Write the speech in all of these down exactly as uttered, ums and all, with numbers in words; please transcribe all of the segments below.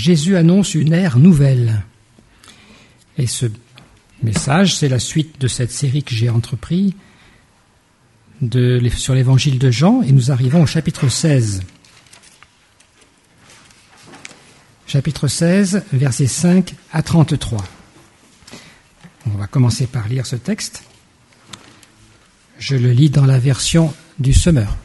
Jésus annonce une ère nouvelle. Et ce message, c'est la suite de cette série que j'ai entreprise de, sur l'évangile de Jean, et nous arrivons au chapitre seize. Chapitre seize, versets cinq à trente-trois. On va commencer par lire ce texte. Je le lis dans la version du Semeur.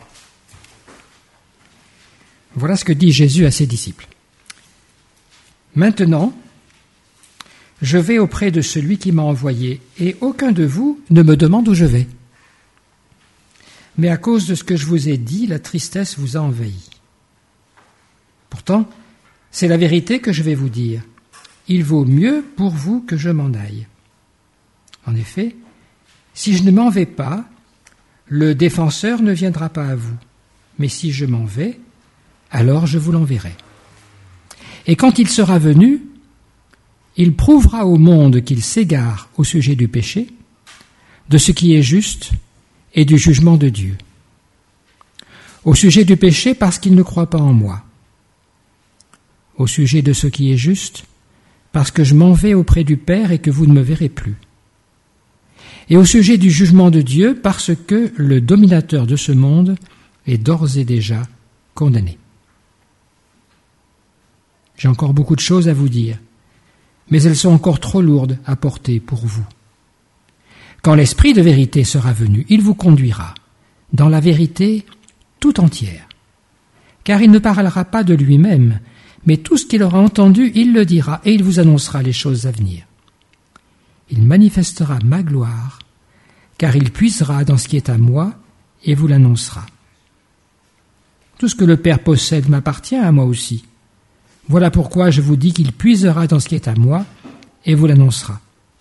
Voilà ce que dit Jésus à ses disciples. Maintenant, je vais auprès de celui qui m'a envoyé, et aucun de vous ne me demande où je vais. Mais à cause de ce que je vous ai dit, la tristesse vous a envahi. Pourtant, c'est la vérité que je vais vous dire. Il vaut mieux pour vous que je m'en aille. En effet, si je ne m'en vais pas, le défenseur ne viendra pas à vous. Mais si je m'en vais, alors je vous l'enverrai. Et quand il sera venu, il prouvera au monde qu'il s'égare au sujet du péché, de ce qui est juste et du jugement de Dieu. Au sujet du péché, parce qu'il ne croit pas en moi. Au sujet de ce qui est juste, parce que je m'en vais auprès du Père et que vous ne me verrez plus. Et au sujet du jugement de Dieu, parce que le dominateur de ce monde est d'ores et déjà condamné. J'ai encore beaucoup de choses à vous dire, mais elles sont encore trop lourdes à porter pour vous. Quand l'Esprit de vérité sera venu, il vous conduira dans la vérité tout entière, car il ne parlera pas de lui-même, mais tout ce qu'il aura entendu, il le dira, et il vous annoncera les choses à venir. Il manifestera ma gloire, car il puisera dans ce qui est à moi, et vous l'annoncera. Tout ce que le Père possède m'appartient à moi aussi. Voilà pourquoi je vous dis qu'il puisera dans ce qui est à moi, et vous l'annoncera.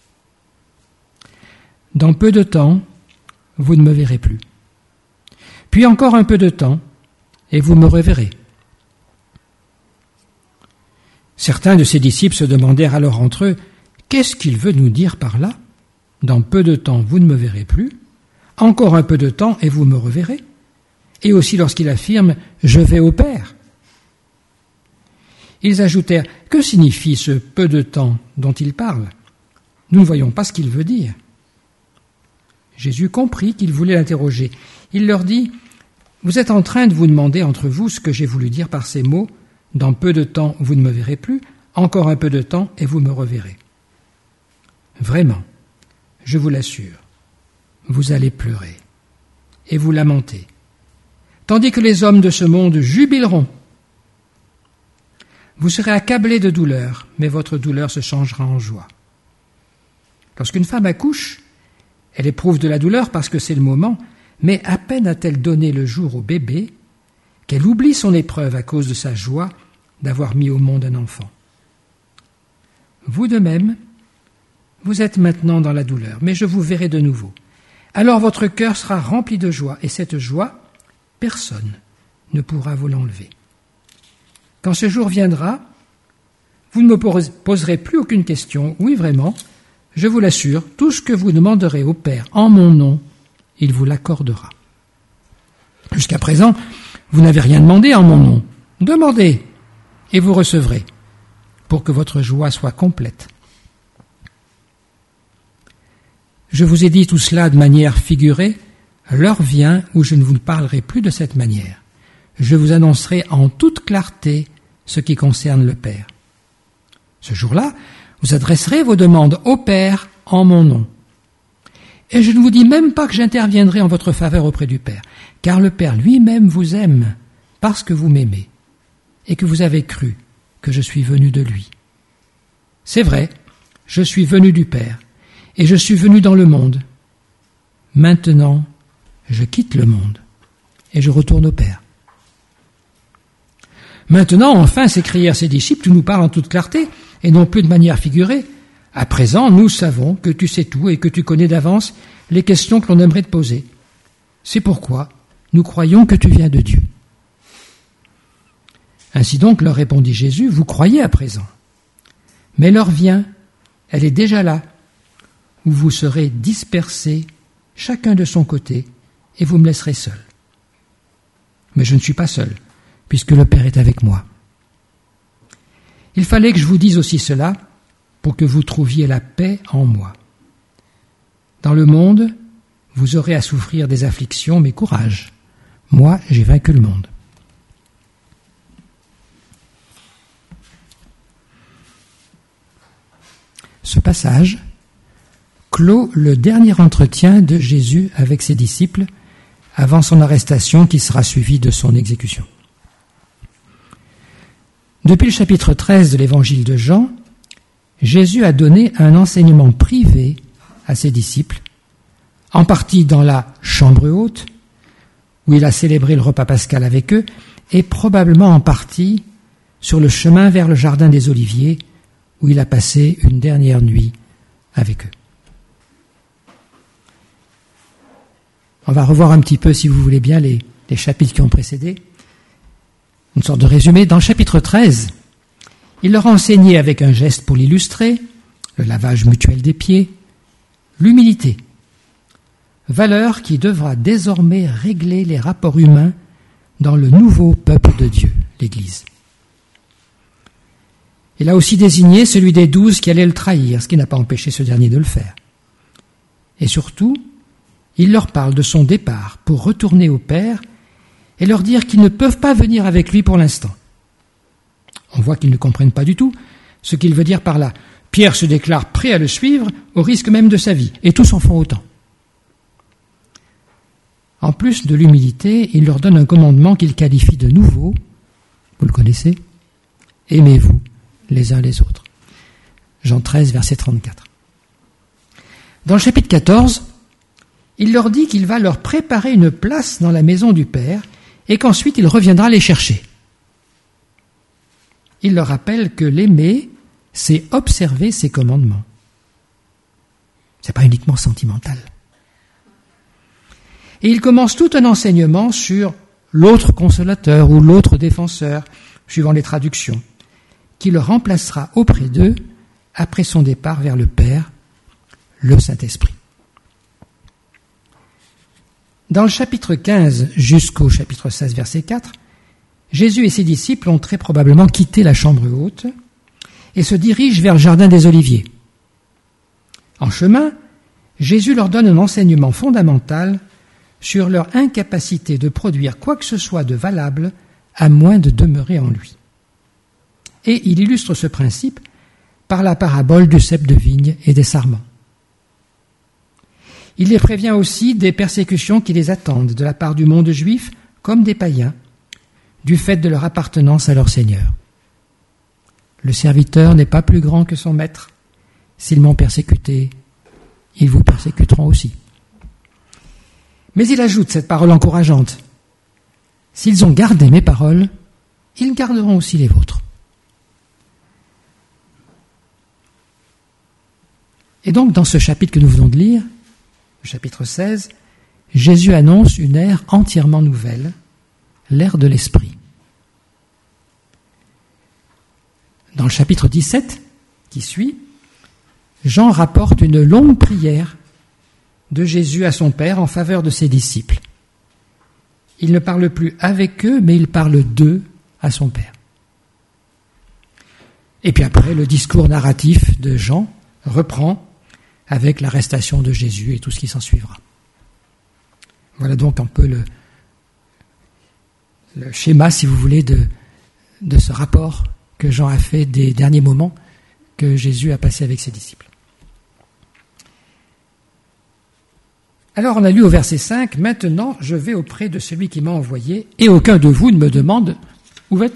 Dans peu de temps, vous ne me verrez plus. Puis encore un peu de temps, et vous me reverrez. Certains de ses disciples se demandèrent alors entre eux, « Qu'est-ce qu'il veut nous dire par là ? Dans peu de temps, vous ne me verrez plus. Encore un peu de temps, et vous me reverrez. » Et aussi lorsqu'il affirme, « Je vais au Père. » Ils ajoutèrent, « Que signifie ce peu de temps dont il parle ? Nous ne voyons pas ce qu'il veut dire. » Jésus comprit qu'il voulait l'interroger. Il leur dit, « Vous êtes en train de vous demander entre vous ce que j'ai voulu dire par ces mots. Dans peu de temps, vous ne me verrez plus. Encore un peu de temps, et vous me reverrez. Vraiment, je vous l'assure, vous allez pleurer et vous lamenter, tandis que les hommes de ce monde jubileront. Vous serez accablés de douleur, mais votre douleur se changera en joie. Lorsqu'une femme accouche, elle éprouve de la douleur parce que c'est le moment, mais à peine a-t-elle donné le jour au bébé qu'elle oublie son épreuve à cause de sa joie d'avoir mis au monde un enfant. Vous de même, vous êtes maintenant dans la douleur, mais je vous verrai de nouveau. Alors votre cœur sera rempli de joie, et cette joie, personne ne pourra vous l'enlever. Quand ce jour viendra, vous ne me poserez plus aucune question. Oui, vraiment, je vous l'assure, tout ce que vous demanderez au Père en mon nom, il vous l'accordera. Jusqu'à présent, vous n'avez rien demandé en mon nom. Demandez, et vous recevrez, pour que votre joie soit complète. Je vous ai dit tout cela de manière figurée. L'heure vient où je ne vous parlerai plus de cette manière. Je vous annoncerai en toute clarté ce qui concerne le Père. Ce jour-là, vous adresserez vos demandes au Père en mon nom. Et je ne vous dis même pas que j'interviendrai en votre faveur auprès du Père, car le Père lui-même vous aime parce que vous m'aimez et que vous avez cru que je suis venu de lui. C'est vrai, je suis venu du Père et je suis venu dans le monde. Maintenant, je quitte le monde et je retourne au Père. Maintenant, enfin, s'écrièrent ses disciples, tu nous parles en toute clarté et non plus de manière figurée. À présent, nous savons que tu sais tout et que tu connais d'avance les questions que l'on aimerait te poser. C'est pourquoi nous croyons que tu viens de Dieu. Ainsi donc, leur répondit Jésus, vous croyez à présent. Mais l'heure vient, elle est déjà là, où vous serez dispersés, chacun de son côté, et vous me laisserez seul. Mais je ne suis pas seul, puisque le Père est avec moi. Il fallait que je vous dise aussi cela pour que vous trouviez la paix en moi. Dans le monde, vous aurez à souffrir des afflictions, mais courage. Moi, j'ai vaincu le monde. Ce passage clôt le dernier entretien de Jésus avec ses disciples avant son arrestation qui sera suivie de son exécution. Depuis le chapitre treize de l'évangile de Jean, Jésus a donné un enseignement privé à ses disciples, en partie dans la chambre haute, où il a célébré le repas pascal avec eux, et probablement en partie sur le chemin vers le jardin des Oliviers, où il a passé une dernière nuit avec eux. On va revoir un petit peu, si vous voulez bien, les, les chapitres qui ont précédé. Une sorte de résumé. Dans le chapitre treize, il leur a enseigné avec un geste pour l'illustrer, le lavage mutuel des pieds, l'humilité, valeur qui devra désormais régler les rapports humains dans le nouveau peuple de Dieu, l'Église. Il a aussi désigné celui des douze qui allait le trahir, ce qui n'a pas empêché ce dernier de le faire. Et surtout, il leur parle de son départ pour retourner au Père et leur dire qu'ils ne peuvent pas venir avec lui pour l'instant. On voit qu'ils ne comprennent pas du tout ce qu'il veut dire par là. Pierre se déclare prêt à le suivre au risque même de sa vie, et tous en font autant. En plus de l'humilité, il leur donne un commandement qu'il qualifie de nouveau, vous le connaissez, aimez-vous les uns les autres. Jean treize, verset trente-quatre. Dans le chapitre quatorze, il leur dit qu'il va leur préparer une place dans la maison du Père et qu'ensuite il reviendra les chercher. Il leur rappelle que l'aimer, c'est observer ses commandements. C'est pas uniquement sentimental. Et il commence tout un enseignement sur l'autre consolateur ou l'autre défenseur, suivant les traductions, qui le remplacera auprès d'eux après son départ vers le Père, le Saint-Esprit. Dans le chapitre quinze jusqu'au chapitre seize, verset quatre, Jésus et ses disciples ont très probablement quitté la chambre haute et se dirigent vers le jardin des Oliviers. En chemin, Jésus leur donne un enseignement fondamental sur leur incapacité de produire quoi que ce soit de valable à moins de demeurer en lui. Et il illustre ce principe par la parabole du cep de vigne et des sarments. Il les prévient aussi des persécutions qui les attendent de la part du monde juif comme des païens, du fait de leur appartenance à leur Seigneur. Le serviteur n'est pas plus grand que son maître. S'ils m'ont persécuté, ils vous persécuteront aussi. Mais il ajoute cette parole encourageante. S'ils ont gardé mes paroles, ils garderont aussi les vôtres. Et donc, dans ce chapitre que nous venons de lire, le chapitre seize, Jésus annonce une ère entièrement nouvelle, l'ère de l'Esprit. Dans le chapitre dix-sept, qui suit, Jean rapporte une longue prière de Jésus à son Père en faveur de ses disciples. Il ne parle plus avec eux, mais il parle d'eux à son Père. Et puis après, le discours narratif de Jean reprend avec l'arrestation de Jésus et tout ce qui s'en suivra. Voilà donc un peu le, le schéma, si vous voulez, de, de ce rapport que Jean a fait des derniers moments que Jésus a passé avec ses disciples. Alors on a lu au verset cinq, « Maintenant je vais auprès de celui qui m'a envoyé, et aucun de vous ne me demande « Où vas-tu » ?»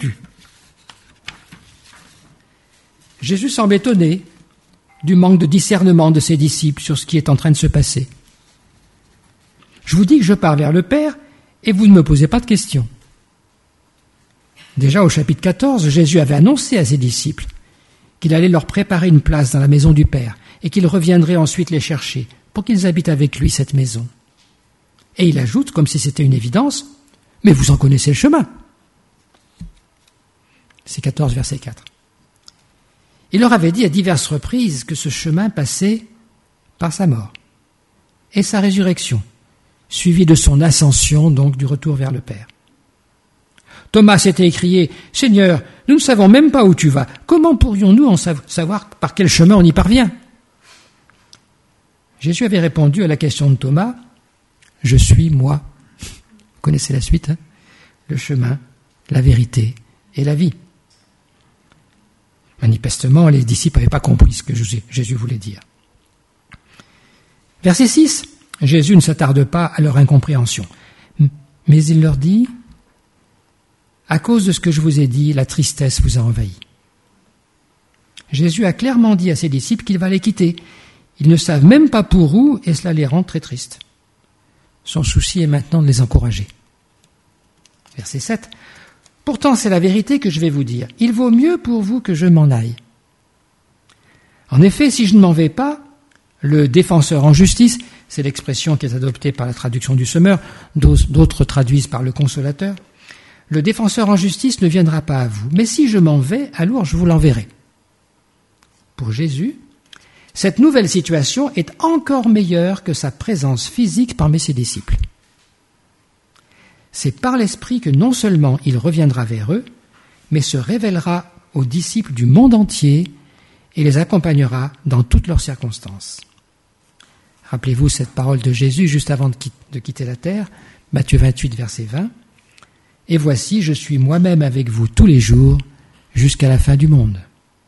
Jésus semble étonné du manque de discernement de ses disciples sur ce qui est en train de se passer. Je vous dis que je pars vers le Père, et vous ne me posez pas de questions. Déjà au chapitre quatorze, Jésus avait annoncé à ses disciples qu'il allait leur préparer une place dans la maison du Père, et qu'il reviendrait ensuite les chercher, pour qu'ils habitent avec lui cette maison. Et il ajoute, comme si c'était une évidence, « Mais vous en connaissez le chemin !» C'est quatorze, verset quatre. Il leur avait dit à diverses reprises que ce chemin passait par sa mort et sa résurrection, suivie de son ascension, donc du retour vers le Père. Thomas s'était écrié « Seigneur, nous ne savons même pas où tu vas. Comment pourrions-nous en savoir par quel chemin on y parvient ?» Jésus avait répondu à la question de Thomas « Je suis moi. » Vous connaissez la suite, hein ? Le chemin, la vérité et la vie. Manifestement, les disciples n'avaient pas compris ce que Jésus voulait dire. Verset six, Jésus ne s'attarde pas à leur incompréhension, mais il leur dit « À cause de ce que je vous ai dit, la tristesse vous a envahi. » Jésus a clairement dit à ses disciples qu'il va les quitter. Ils ne savent même pas pour où et cela les rend très tristes. Son souci est maintenant de les encourager. Verset sept. « Pourtant, c'est la vérité que je vais vous dire. Il vaut mieux pour vous que je m'en aille. En effet, si je ne m'en vais pas, le défenseur en justice, c'est l'expression qui est adoptée par la traduction du Semeur, d'autres traduisent par le consolateur, le défenseur en justice ne viendra pas à vous. Mais si je m'en vais, alors je vous l'enverrai. » Pour Jésus, cette nouvelle situation est encore meilleure que sa présence physique parmi ses disciples. C'est par l'Esprit que non seulement il reviendra vers eux, mais se révélera aux disciples du monde entier et les accompagnera dans toutes leurs circonstances. Rappelez-vous cette parole de Jésus juste avant de quitter la terre, Matthieu vingt-huit, verset vingt. « Et voici, je suis moi-même avec vous tous les jours jusqu'à la fin du monde. »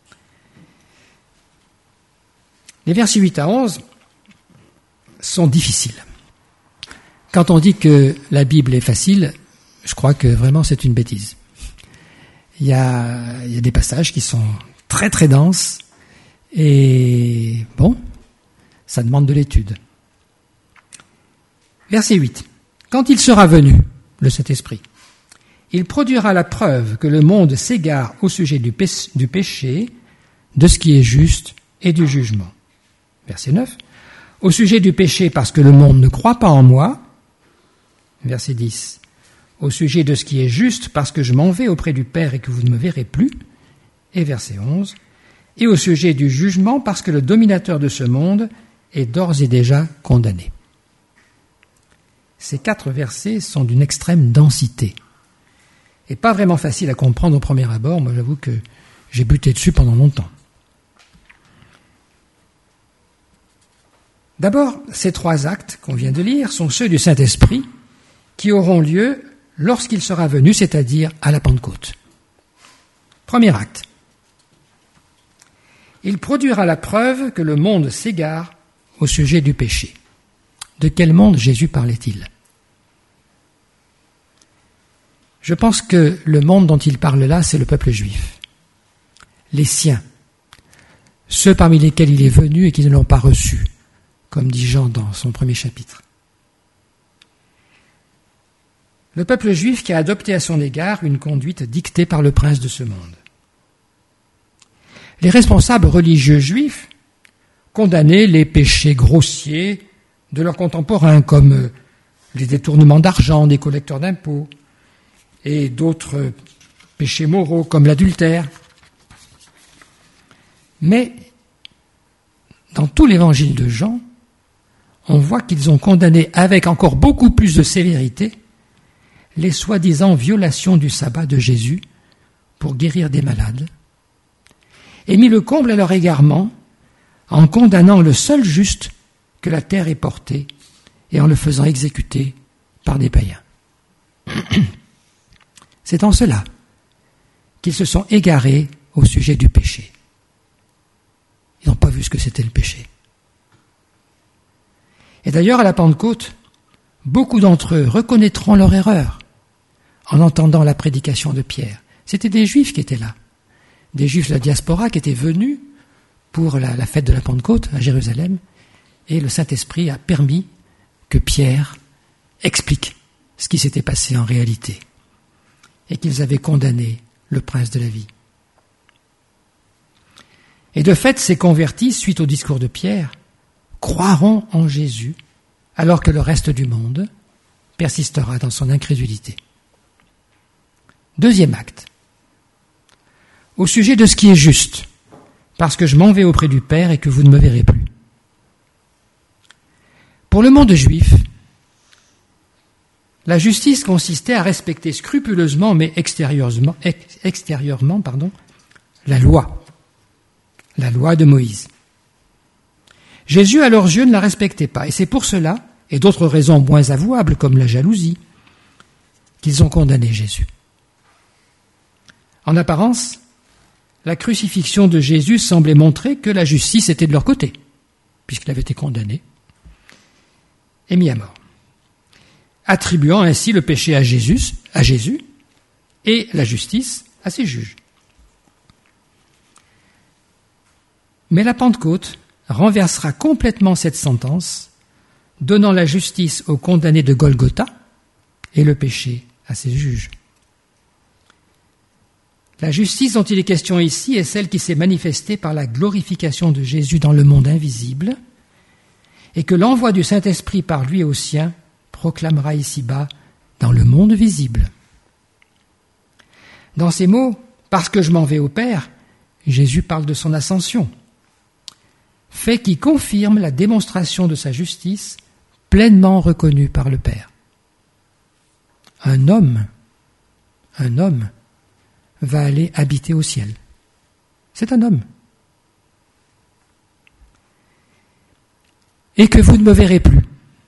Les versets huit à onze sont difficiles. Quand on dit que la Bible est facile, je crois que vraiment c'est une bêtise. Il y a, il y a des passages qui sont très très denses et bon, ça demande de l'étude. Verset huit. Quand il sera venu, le Saint-Esprit, il produira la preuve que le monde s'égare au sujet du péché, du péché, de ce qui est juste et du jugement. Verset neuf. Au sujet du péché parce que le monde ne croit pas en moi. Verset dix. Au sujet de ce qui est juste parce que je m'en vais auprès du Père et que vous ne me verrez plus. Et verset onze. Et au sujet du jugement parce que le dominateur de ce monde est d'ores et déjà condamné. Ces quatre versets sont d'une extrême densité et pas vraiment facile à comprendre au premier abord. Moi, j'avoue que j'ai buté dessus pendant longtemps. D'abord, ces trois actes qu'on vient de lire sont ceux du Saint-Esprit qui auront lieu lorsqu'il sera venu, c'est-à-dire à la Pentecôte. Premier acte. Il produira la preuve que le monde s'égare au sujet du péché. De quel monde Jésus parlait-il ? Je pense que le monde dont il parle là, c'est le peuple juif. Les siens. Ceux parmi lesquels il est venu et qui ne l'ont pas reçu, comme dit Jean dans son premier chapitre. Le peuple juif qui a adopté à son égard une conduite dictée par le prince de ce monde. Les responsables religieux juifs condamnaient les péchés grossiers de leurs contemporains, comme les détournements d'argent des collecteurs d'impôts et d'autres péchés moraux comme l'adultère. Mais dans tout l'évangile de Jean, on voit qu'ils ont condamné avec encore beaucoup plus de sévérité les soi-disant violations du sabbat de Jésus pour guérir des malades, et mis le comble à leur égarement en condamnant le seul juste que la terre ait porté et en le faisant exécuter par des païens. C'est en cela qu'ils se sont égarés au sujet du péché. Ils n'ont pas vu ce que c'était le péché. Et d'ailleurs, à la Pentecôte, beaucoup d'entre eux reconnaîtront leur erreur en entendant la prédication de Pierre. C'était des Juifs qui étaient là, des Juifs de la diaspora qui étaient venus pour la, la fête de la Pentecôte à Jérusalem, et le Saint-Esprit a permis que Pierre explique ce qui s'était passé en réalité, et qu'ils avaient condamné le prince de la vie. Et de fait, ces convertis, suite au discours de Pierre, croiront en Jésus, alors que le reste du monde persistera dans son incrédulité. Deuxième acte. Au sujet de ce qui est juste, parce que je m'en vais auprès du Père et que vous ne me verrez plus. Pour le monde juif, La justice consistait à respecter scrupuleusement, mais extérieurement, ex- extérieurement pardon, la loi, la loi de Moïse. Jésus, à leurs yeux, ne la respectait pas, et c'est pour cela, et d'autres raisons moins avouables, comme la jalousie, qu'ils ont condamné Jésus. En apparence, la crucifixion de Jésus semblait montrer que la justice était de leur côté, puisqu'il avait été condamné et mis à mort, attribuant ainsi le péché à Jésus, à Jésus et la justice à ses juges. Mais la Pentecôte renversera complètement cette sentence, donnant la justice aux condamnés de Golgotha et le péché à ses juges. La justice dont il est question ici est celle qui s'est manifestée par la glorification de Jésus dans le monde invisible et que l'envoi du Saint-Esprit par lui aux siens proclamera ici-bas dans le monde visible. Dans ces mots, « parce que je m'en vais au Père », Jésus parle de son ascension, fait qui confirme la démonstration de sa justice pleinement reconnue par le Père. Un homme, un homme va aller habiter au ciel. C'est un homme. Et que vous ne me verrez plus.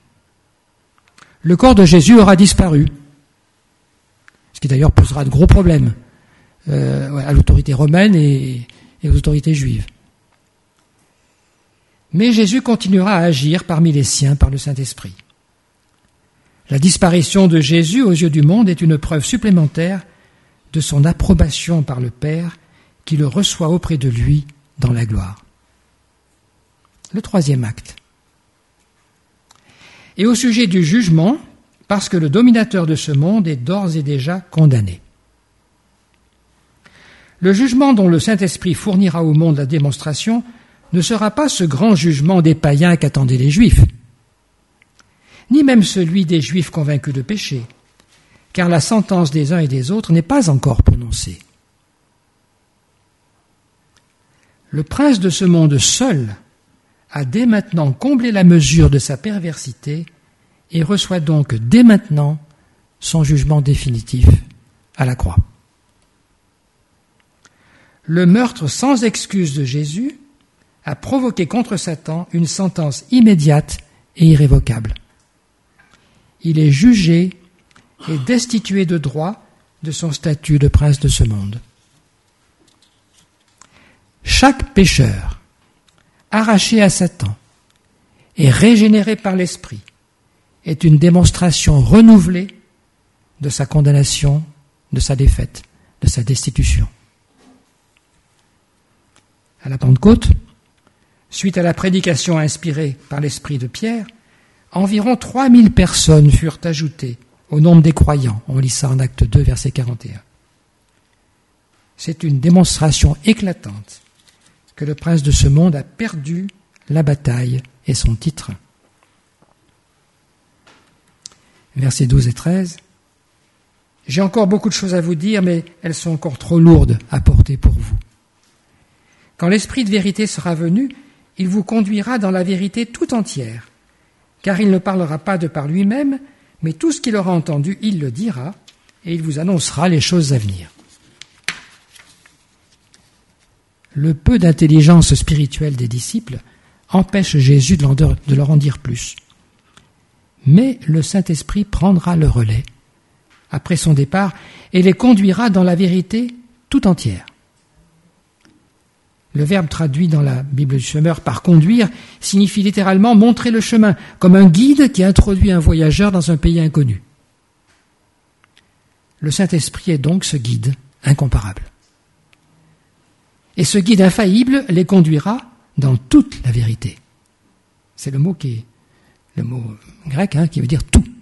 Le corps de Jésus aura disparu, ce qui d'ailleurs posera de gros problèmes euh, à l'autorité romaine et, et aux autorités juives. Mais Jésus continuera à agir parmi les siens par le Saint-Esprit. La disparition de Jésus aux yeux du monde est une preuve supplémentaire de son approbation par le Père qui le reçoit auprès de lui dans la gloire. Le troisième acte. Et au sujet du jugement, parce que le dominateur de ce monde est d'ores et déjà condamné. Le jugement dont le Saint-Esprit fournira au monde la démonstration ne sera pas ce grand jugement des païens qu'attendaient les Juifs, ni même celui des Juifs convaincus de péché, car la sentence des uns et des autres n'est pas encore prononcée. Le prince de ce monde seul a dès maintenant comblé la mesure de sa perversité et reçoit donc dès maintenant son jugement définitif à la croix. Le meurtre sans excuse de Jésus a provoqué contre Satan une sentence immédiate et irrévocable. Il est jugé et destitué de droit de son statut de prince de ce monde. Chaque pécheur, arraché à Satan et régénéré par l'Esprit, est une démonstration renouvelée de sa condamnation, de sa défaite, de sa destitution. À la Pentecôte, suite à la prédication inspirée par l'Esprit de Pierre, environ trois mille personnes furent ajoutées au nombre des croyants. On lit ça en Acte deux, verset quarante et un. C'est une démonstration éclatante que le prince de ce monde a perdu la bataille et son titre. Versets douze et treize. J'ai encore beaucoup de choses à vous dire, mais elles sont encore trop lourdes à porter pour vous. Quand l'Esprit de vérité sera venu, il vous conduira dans la vérité tout entière, car il ne parlera pas de par lui-même, mais tout ce qu'il aura entendu, il le dira, et il vous annoncera les choses à venir. Le peu d'intelligence spirituelle des disciples empêche Jésus de leur en dire plus. Mais le Saint-Esprit prendra le relais après son départ et les conduira dans la vérité tout entière. Le verbe traduit dans la Bible du Semeur par « conduire » signifie littéralement « montrer le chemin », comme un guide qui introduit un voyageur dans un pays inconnu. Le Saint-Esprit est donc ce guide incomparable. Et ce guide infaillible les conduira dans toute la vérité. C'est le mot qui est le mot grec hein, qui veut dire tout.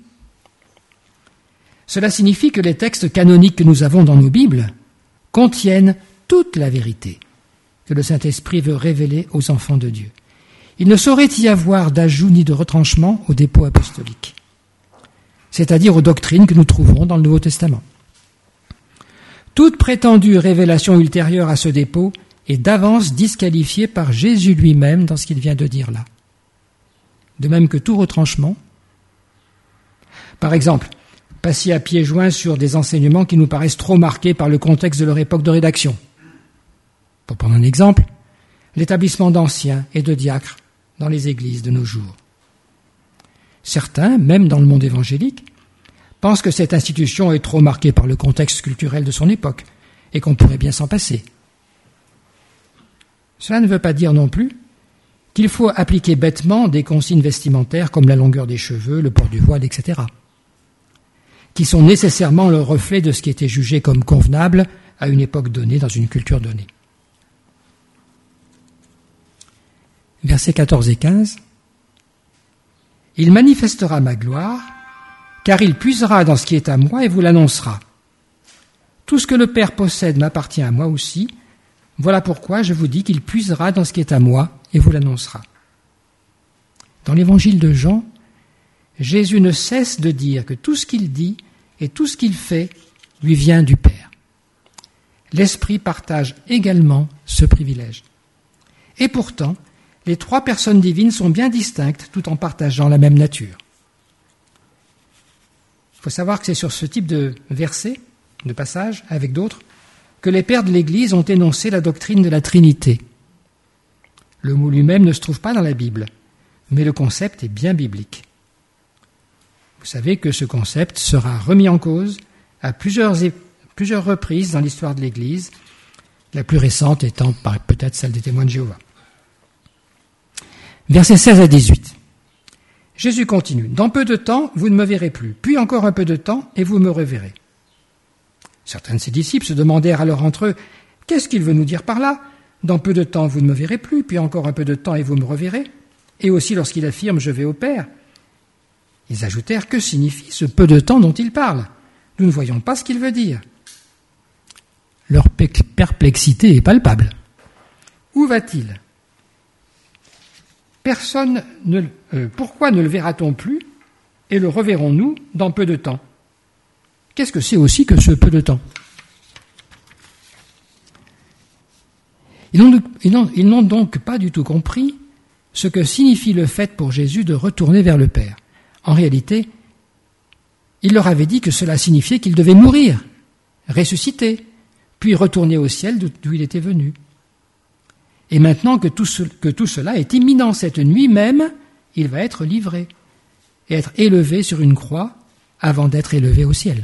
Cela signifie que les textes canoniques que nous avons dans nos Bibles contiennent toute la vérité que le Saint-Esprit veut révéler aux enfants de Dieu. Il ne saurait y avoir d'ajout ni de retranchement au dépôt apostolique, c'est-à-dire aux doctrines que nous trouverons dans le Nouveau Testament. Toute prétendue révélation ultérieure à ce dépôt est d'avance disqualifiée par Jésus lui-même dans ce qu'il vient de dire là. De même que tout retranchement. Par exemple, passés à pieds joints sur des enseignements qui nous paraissent trop marqués par le contexte de leur époque de rédaction. Pour prendre un exemple, l'établissement d'anciens et de diacres dans les églises de nos jours. Certains, même dans le monde évangélique, pensent que cette institution est trop marquée par le contexte culturel de son époque et qu'on pourrait bien s'en passer. Cela ne veut pas dire non plus qu'il faut appliquer bêtement des consignes vestimentaires comme la longueur des cheveux, le port du voile, et cetera, qui sont nécessairement le reflet de ce qui était jugé comme convenable à une époque donnée, dans une culture donnée. Versets quatorze et quinze. « Il manifestera ma gloire, car il puisera dans ce qui est à moi et vous l'annoncera. Tout ce que le Père possède m'appartient à moi aussi. Voilà pourquoi je vous dis qu'il puisera dans ce qui est à moi et vous l'annoncera. » Dans l'évangile de Jean, Jésus ne cesse de dire que tout ce qu'il dit et tout ce qu'il fait lui vient du Père. L'Esprit partage également ce privilège. Et pourtant, les trois personnes divines sont bien distinctes tout en partageant la même nature. Il faut savoir que c'est sur ce type de verset, de passage, avec d'autres, que les pères de l'Église ont énoncé la doctrine de la Trinité. Le mot lui-même ne se trouve pas dans la Bible, mais le concept est bien biblique. Vous savez que ce concept sera remis en cause à plusieurs, plusieurs reprises dans l'histoire de l'Église, la plus récente étant peut-être celle des témoins de Jéhovah. Versets seize à dix-huit. Jésus continue. « Dans peu de temps, vous ne me verrez plus, puis encore un peu de temps, et vous me reverrez. » Certains de ses disciples se demandèrent alors entre eux, « Qu'est-ce qu'il veut nous dire par là ? Dans peu de temps, vous ne me verrez plus, puis encore un peu de temps, et vous me reverrez. » Et aussi lorsqu'il affirme « Je vais au Père ». Ils ajoutèrent « Que signifie ce peu de temps dont il parle ? Nous ne voyons pas ce qu'il veut dire. » Leur perplexité est palpable. Où va-t-il ? Personne ne, euh, pourquoi ne le verra-t-on plus et le reverrons-nous dans peu de temps ? Qu'est-ce que c'est aussi que ce peu de temps ? Ils n'ont, ils n'ont, ils n'ont donc pas du tout compris ce que signifie le fait pour Jésus de retourner vers le Père. En réalité, il leur avait dit que cela signifiait qu'il devait mourir, ressusciter, puis retourner au ciel d'où il était venu. Et maintenant que tout, ce, que tout cela est imminent, cette nuit même, il va être livré et être élevé sur une croix avant d'être élevé au ciel.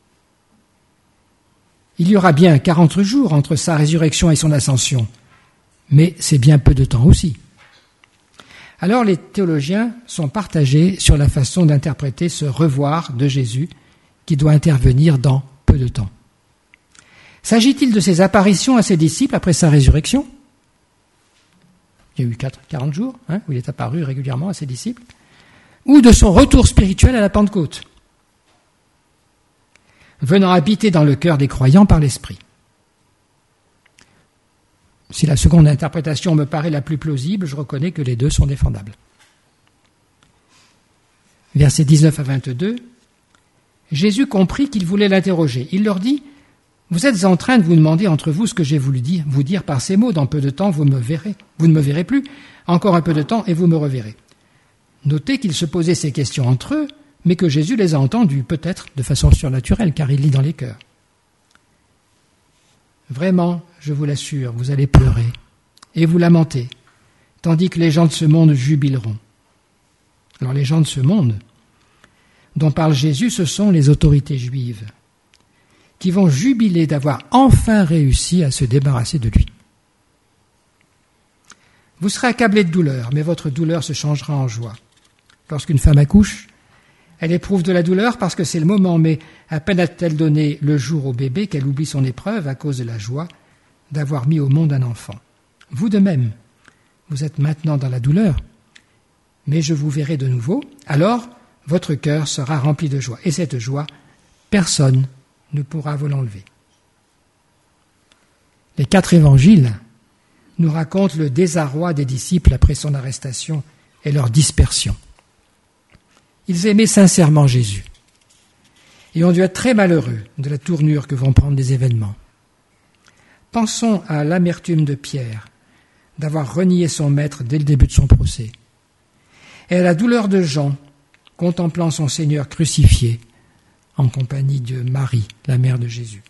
Il y aura bien quarante jours entre sa résurrection et son ascension, mais c'est bien peu de temps aussi. Alors les théologiens sont partagés sur la façon d'interpréter ce revoir de Jésus qui doit intervenir dans peu de temps. S'agit-il de ses apparitions à ses disciples après sa résurrection ? Il y a eu quarante jours, hein, où il est apparu régulièrement à ses disciples, ou de son retour spirituel à la Pentecôte, venant habiter dans le cœur des croyants par l'Esprit. Si la seconde interprétation me paraît la plus plausible, je reconnais que les deux sont défendables. Versets dix-neuf à vingt-deux, Jésus comprit qu'ils voulaient l'interroger. Il leur dit, « Vous êtes en train de vous demander entre vous ce que j'ai voulu dire, vous dire par ces mots. Dans peu de temps, vous me verrez. Vous ne me verrez plus. Encore un peu de temps et vous me reverrez. » Notez qu'ils se posaient ces questions entre eux, mais que Jésus les a entendues, peut-être de façon surnaturelle, car il lit dans les cœurs. Vraiment, je vous l'assure, vous allez pleurer et vous lamenter, tandis que les gens de ce monde jubileront. Alors les gens de ce monde, dont parle Jésus, ce sont les autorités juives, qui vont jubiler d'avoir enfin réussi à se débarrasser de lui. Vous serez accablés de douleur, mais votre douleur se changera en joie. Lorsqu'une femme accouche, elle éprouve de la douleur parce que c'est le moment, mais à peine a-t-elle donné le jour au bébé qu'elle oublie son épreuve à cause de la joie d'avoir mis au monde un enfant. Vous de même, vous êtes maintenant dans la douleur, mais je vous verrai de nouveau, alors votre cœur sera rempli de joie. Et cette joie, personne ne pourra vous l'enlever. Les quatre évangiles nous racontent le désarroi des disciples après son arrestation et leur dispersion. Ils aimaient sincèrement Jésus et ont dû être très malheureux de la tournure que vont prendre les événements. Pensons à l'amertume de Pierre d'avoir renié son maître dès le début de son procès et à la douleur de Jean contemplant son Seigneur crucifié en compagnie de Marie, la mère de Jésus.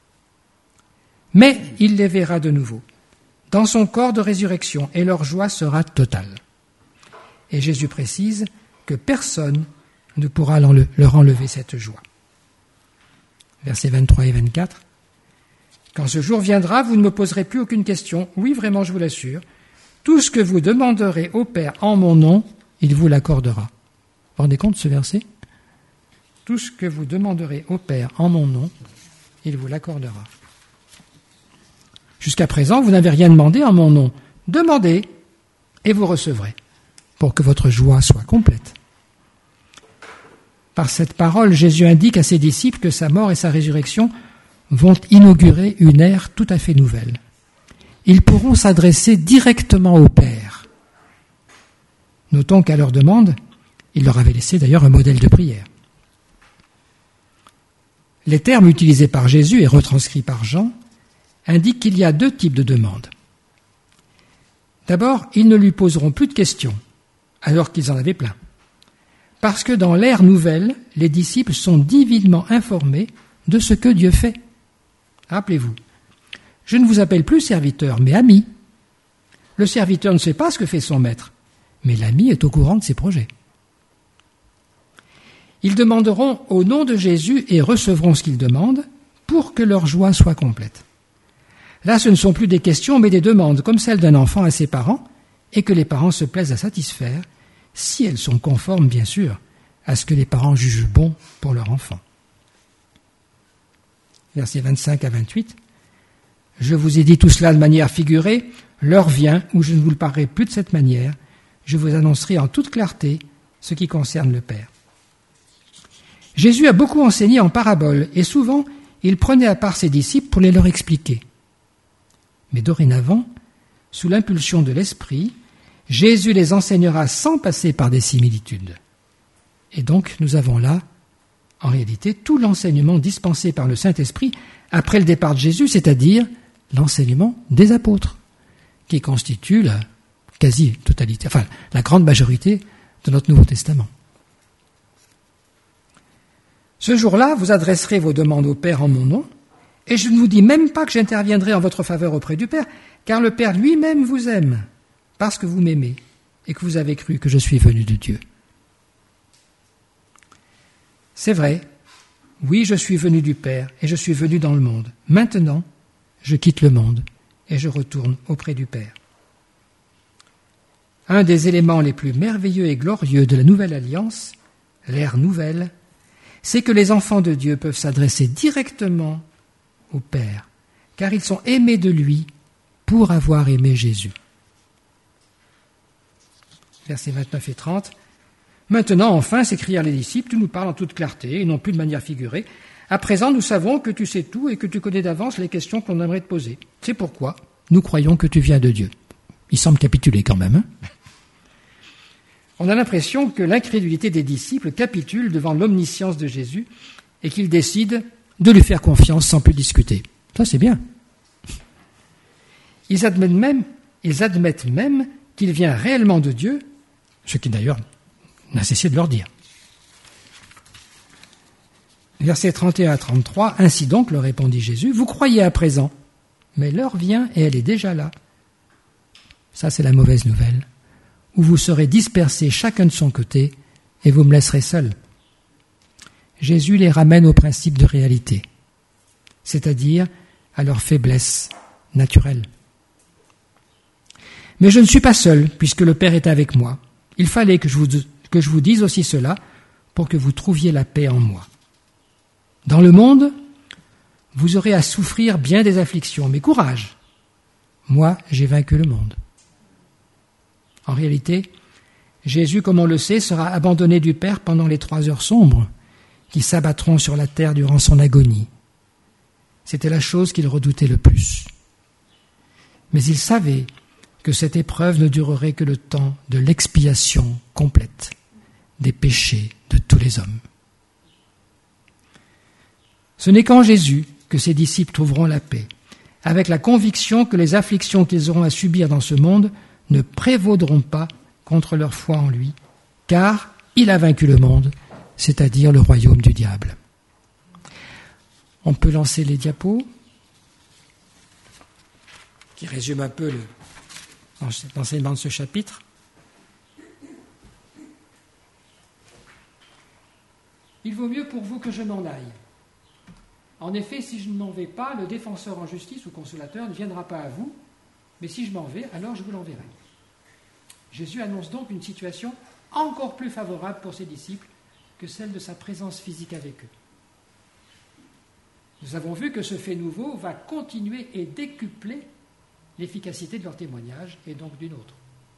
Mais il les verra de nouveau, dans son corps de résurrection, et leur joie sera totale. Et Jésus précise que personne ne pourra leur enlever cette joie. Versets vingt-trois et vingt-quatre. Quand ce jour viendra, vous ne me poserez plus aucune question. Oui, vraiment, je vous l'assure. Tout ce que vous demanderez au Père en mon nom, il vous l'accordera. Vous vous rendez compte de ce verset ? Tout ce que vous demanderez au Père en mon nom, il vous l'accordera. Jusqu'à présent, vous n'avez rien demandé en mon nom. Demandez et vous recevrez, pour que votre joie soit complète. Par cette parole, Jésus indique à ses disciples que sa mort et sa résurrection vont inaugurer une ère tout à fait nouvelle. Ils pourront s'adresser directement au Père. Notons qu'à leur demande, il leur avait laissé d'ailleurs un modèle de prière. Les termes utilisés par Jésus et retranscrits par Jean indiquent qu'il y a deux types de demandes. D'abord, ils ne lui poseront plus de questions, alors qu'ils en avaient plein. Parce que dans l'ère nouvelle, les disciples sont divinement informés de ce que Dieu fait. Rappelez-vous, je ne vous appelle plus serviteur, mais ami. Le serviteur ne sait pas ce que fait son maître, mais l'ami est au courant de ses projets. Ils demanderont au nom de Jésus et recevront ce qu'ils demandent pour que leur joie soit complète. Là, ce ne sont plus des questions, mais des demandes, comme celles d'un enfant à ses parents, et que les parents se plaisent à satisfaire, si elles sont conformes, bien sûr, à ce que les parents jugent bon pour leur enfant. Versets vingt-cinq à vingt-huit. « Je vous ai dit tout cela de manière figurée, l'heure vient où je ne vous le parlerai plus de cette manière, je vous annoncerai en toute clarté ce qui concerne le Père. » Jésus a beaucoup enseigné en paraboles, et souvent, il prenait à part ses disciples pour les leur expliquer. Mais dorénavant, sous l'impulsion de l'Esprit, Jésus les enseignera sans passer par des similitudes. Et donc, nous avons là, en réalité, tout l'enseignement dispensé par le Saint-Esprit après le départ de Jésus, c'est-à-dire l'enseignement des apôtres, qui constitue la quasi-totalité, enfin, la grande majorité de notre Nouveau Testament. Ce jour-là, vous adresserez vos demandes au Père en mon nom, et je ne vous dis même pas que j'interviendrai en votre faveur auprès du Père, car le Père lui-même vous aime, parce que vous m'aimez, et que vous avez cru que je suis venu de Dieu. C'est vrai, oui, je suis venu du Père, et je suis venu dans le monde. Maintenant, je quitte le monde, et je retourne auprès du Père. Un des éléments les plus merveilleux et glorieux de la nouvelle alliance, l'ère nouvelle, c'est que les enfants de Dieu peuvent s'adresser directement au Père, car ils sont aimés de lui pour avoir aimé Jésus. Versets vingt-neuf et trente. Maintenant, enfin, s'écrièrent les disciples, tu nous parles en toute clarté et non plus de manière figurée. À présent, nous savons que tu sais tout et que tu connais d'avance les questions qu'on aimerait te poser. C'est pourquoi nous croyons que tu viens de Dieu. Il semble capituler quand même, hein ? On a l'impression que l'incrédulité des disciples capitule devant l'omniscience de Jésus et qu'ils décident de lui faire confiance sans plus discuter. Ça, c'est bien. Ils admettent même, ils admettent même qu'il vient réellement de Dieu, ce qui d'ailleurs n'a cessé de leur dire. Versets trente et un à trente-trois, « Ainsi donc, leur répondit Jésus, vous croyez à présent, mais l'heure vient et elle est déjà là. » Ça, c'est la mauvaise nouvelle. Où vous serez dispersés chacun de son côté et vous me laisserez seul. Jésus les ramène au principe de réalité, c'est-à-dire à leur faiblesse naturelle. Mais je ne suis pas seul, puisque le Père est avec moi. Il fallait que je vous, que je vous dise aussi cela pour que vous trouviez la paix en moi. Dans le monde, vous aurez à souffrir bien des afflictions, mais courage, moi j'ai vaincu le monde. En réalité, Jésus, comme on le sait, sera abandonné du Père pendant les trois heures sombres qui s'abattront sur la terre durant son agonie. C'était la chose qu'il redoutait le plus. Mais il savait que cette épreuve ne durerait que le temps de l'expiation complète des péchés de tous les hommes. Ce n'est qu'en Jésus que ses disciples trouveront la paix, avec la conviction que les afflictions qu'ils auront à subir dans ce monde ne prévaudront pas contre leur foi en lui, car il a vaincu le monde, c'est-à-dire le royaume du diable. On peut lancer les diapos, qui résument un peu le, l'enseignement de ce chapitre. Il vaut mieux pour vous que je m'en aille. En effet, si je ne m'en vais pas, le défenseur en justice ou consolateur ne viendra pas à vous, mais si je m'en vais, alors je vous l'enverrai. Jésus annonce donc une situation encore plus favorable pour ses disciples que celle de sa présence physique avec eux. Nous avons vu que ce fait nouveau va continuer et décupler l'efficacité de leur témoignage et donc du nôtre.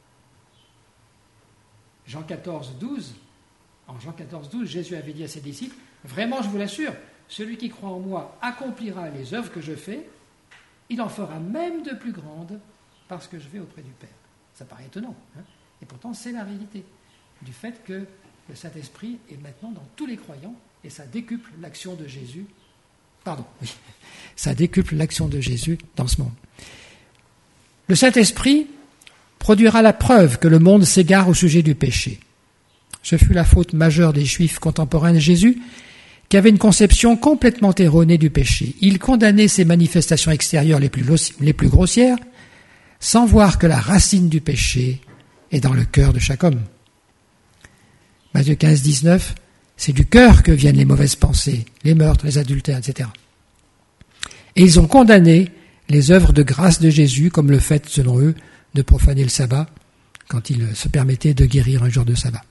Jean quatorze, douze, en Jean quatorze, douze, Jésus avait dit à ses disciples, « Vraiment, je vous l'assure, celui qui croit en moi accomplira les œuvres que je fais, il en fera même de plus grandes parce que je vais auprès du Père. » Ça paraît étonnant, hein, et pourtant c'est la réalité du fait que le Saint-Esprit est maintenant dans tous les croyants et ça décuple l'action de Jésus. Pardon, oui, ça décuple l'action de Jésus dans ce monde. Le Saint-Esprit produira la preuve que le monde s'égare au sujet du péché. Ce fut la faute majeure des Juifs contemporains de Jésus, qui avaient une conception complètement erronée du péché. Ils condamnaient ces manifestations extérieures les plus, les plus grossières, sans voir que la racine du péché est dans le cœur de chaque homme. Matthieu quinze, dix-neuf, c'est du cœur que viennent les mauvaises pensées, les meurtres, les adultères, et cetera. Et ils ont condamné les œuvres de grâce de Jésus, comme le fait, selon eux, de profaner le sabbat, quand il se permettait de guérir un jour de sabbat.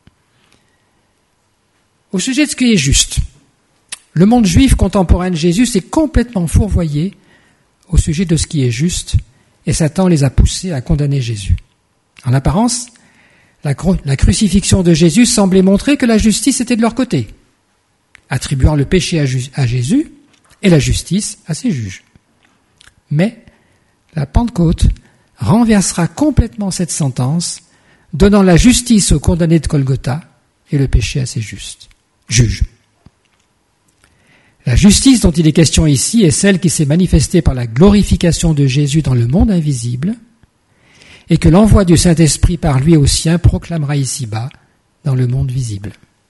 Au sujet de ce qui est juste, le monde juif contemporain de Jésus s'est complètement fourvoyé au sujet de ce qui est juste, et Satan les a poussés à condamner Jésus. En apparence, la, cru- la crucifixion de Jésus semblait montrer que la justice était de leur côté, attribuant le péché à, ju- à Jésus et la justice à ses juges. Mais la Pentecôte renversera complètement cette sentence, donnant la justice aux condamnés de Golgotha et le péché à ses justes, juges. La justice dont il est question ici est celle qui s'est manifestée par la glorification de Jésus dans le monde invisible et que l'envoi du Saint-Esprit par lui aux siens proclamera ici-bas dans le monde visible.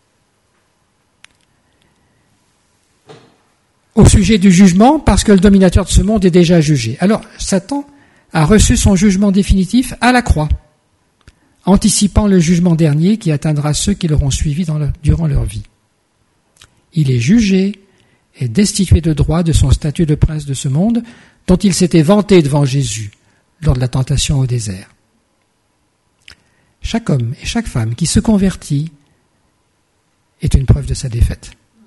Au sujet du jugement, parce que le dominateur de ce monde est déjà jugé. Alors, Satan a reçu son jugement définitif à la croix, anticipant le jugement dernier qui atteindra ceux qui l'auront suivi dans leur, durant leur vie. Il est jugé et destitué de droit de son statut de prince de ce monde, dont il s'était vanté devant Jésus lors de la tentation au désert. Chaque homme et chaque femme qui se convertit est une preuve de sa défaite.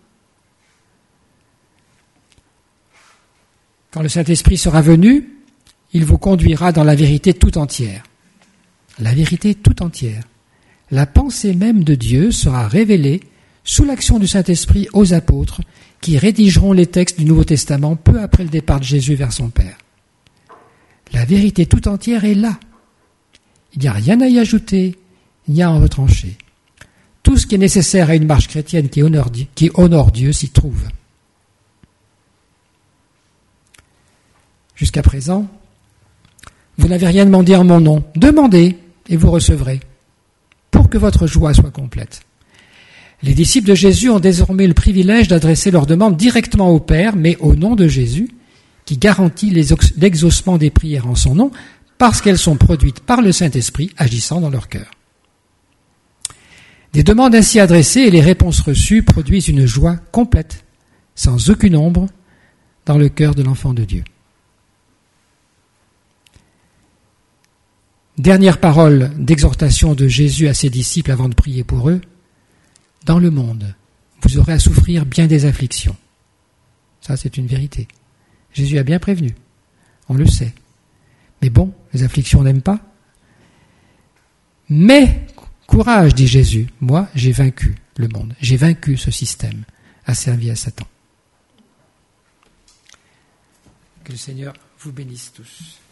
Quand le Saint-Esprit sera venu, il vous conduira dans la vérité tout entière. La vérité tout entière. La pensée même de Dieu sera révélée sous l'action du Saint-Esprit aux apôtres qui rédigeront les textes du Nouveau Testament peu après le départ de Jésus vers son Père. La vérité tout entière est là. Il n'y a rien à y ajouter, ni à en retrancher. Tout ce qui est nécessaire à une marche chrétienne qui honore Dieu, qui honore Dieu s'y trouve. Jusqu'à présent, vous n'avez rien demandé en mon nom. Demandez et vous recevrez, pour que votre joie soit complète. Les disciples de Jésus ont désormais le privilège d'adresser leurs demandes directement au Père, mais au nom de Jésus, qui garantit l'exaucement des prières en son nom, parce qu'elles sont produites par le Saint-Esprit agissant dans leur cœur. Des demandes ainsi adressées et les réponses reçues produisent une joie complète, sans aucune ombre, dans le cœur de l'enfant de Dieu. Dernière parole d'exhortation de Jésus à ses disciples avant de prier pour eux. Dans le monde, vous aurez à souffrir bien des afflictions. Ça, c'est une vérité. Jésus a bien prévenu. On le sait. Mais bon, les afflictions, on n'aime pas. Mais, courage, dit Jésus. Moi, j'ai vaincu le monde. J'ai vaincu ce système asservi à Satan. Que le Seigneur vous bénisse tous.